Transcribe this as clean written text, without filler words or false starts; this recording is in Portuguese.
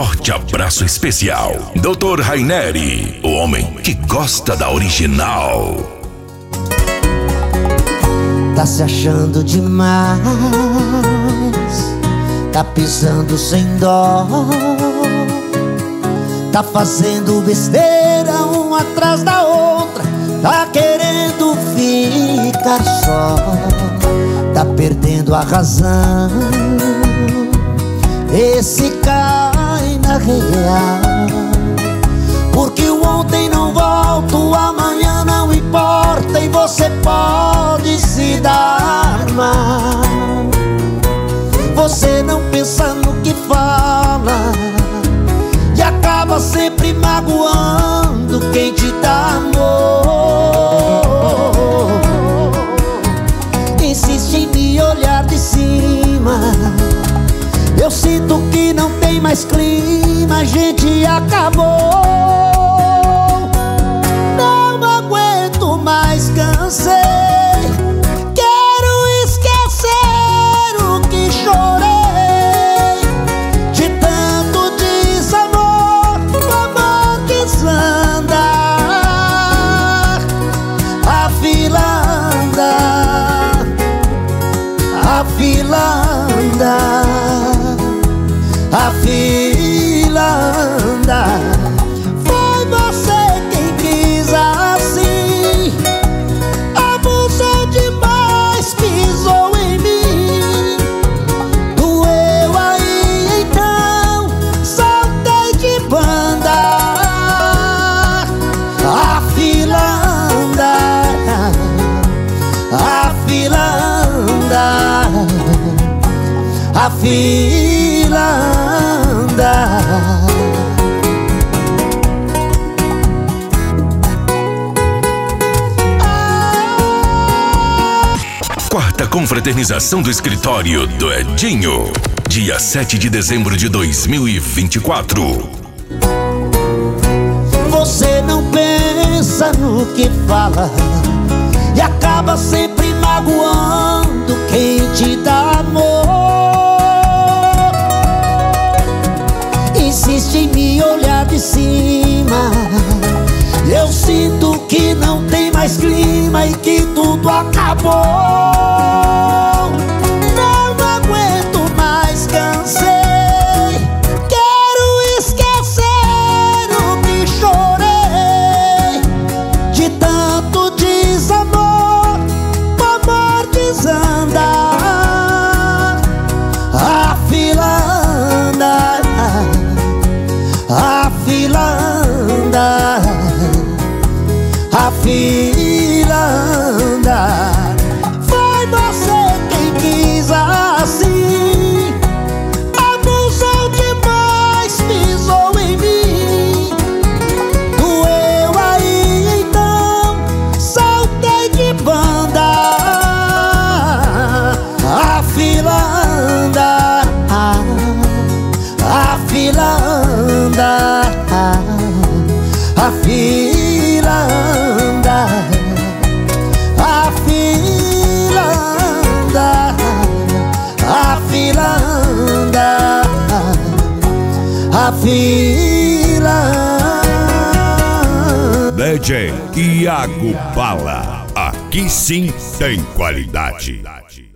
forte abraço especial. Dr. Raineri, o homem que gosta da original. Tá se achando demais, tá pisando sem dó, tá fazendo besteira uma atrás da outra, tá querendo ficar só, tá perdendo a razão. Esse cai na real, porque o ontem não volta, o amanhã não importa, e você pode se dar mal. Você não pensa no que fala e acaba sempre magoando quem te dá amor. Insiste em me olhar de cima, eu sinto que não tem mais clima, a gente acabou. Não aguento mais, cansei, quero esquecer o que chorei, de tanto desamor, o amor quis andar, a fila anda, a fila anda, a fila anda. Foi você quem quis assim, abusou demais, pisou em mim, doeu aí então, saltei de banda. A fila anda, a fila anda, a fila anda. Quarta confraternização do escritório do Edinho, dia 7 de dezembro de 2024. Você não pensa no que fala e acaba sempre magoando quem te dá amor. Insiste em me olhar de cima, eu sinto que não tem mais clima e que tudo acabou. Não aguento mais, cansei, quero esquecer o que chorei, de tanto desamor, o amor desanda, a fila anda, a fila anda, a fila anda. Foi você quem quis assim, abusou demais, pisou em mim, doeu aí então, saltei de banda. A fila anda, a fila anda, a fila anda, a fila anda, a fila anda, a fila anda. DJ Iago Bala, aqui sim tem qualidade.